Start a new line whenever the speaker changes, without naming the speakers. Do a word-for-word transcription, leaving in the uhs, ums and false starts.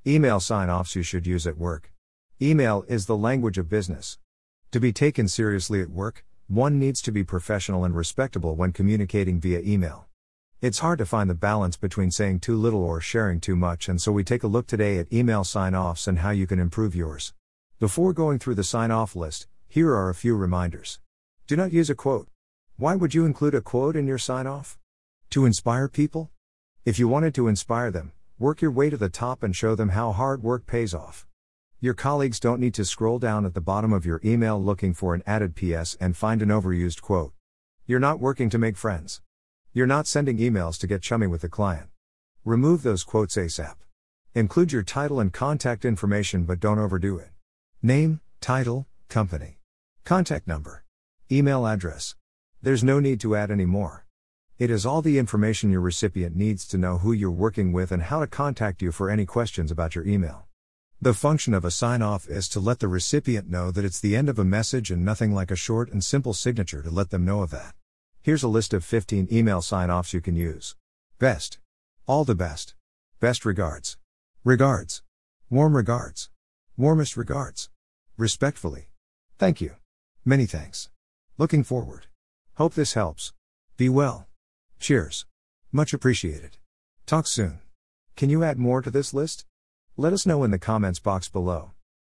Email sign-offs you should use at work. Email is the language of business. To be taken seriously at work, one needs to be professional and respectable when communicating via email. It's hard to find the balance between saying too little or sharing too much, and so we take a look today at email sign-offs and how you can improve yours. Before going through the sign-off list, here are a few reminders. Do not use a quote. Why would you include a quote in your sign-off? To inspire people? If you wanted to inspire them, work your way to the top and show them how hard work pays off. Your colleagues don't need to scroll down at the bottom of your email looking for an added P S and find an overused quote. You're not working to make friends. You're not sending emails to get chummy with the client. Remove those quotes ASAP. Include your title and contact information, but don't overdo it. Name, title, company, contact number, email address. There's no need to add any more. It is all the information your recipient needs to know who you're working with and how to contact you for any questions about your email. The function of a sign-off is to let the recipient know that it's the end of a message and nothing like a short and simple signature to let them know of that. Here's a list of fifteen email sign-offs you can use. Best. All the best. Best regards. Regards. Warm regards. Warmest regards. Respectfully. Thank you. Many thanks. Looking forward. Hope this helps. Be well. Cheers. Much appreciated. Talk soon. Can you add more to this list? Let us know in the comments box below.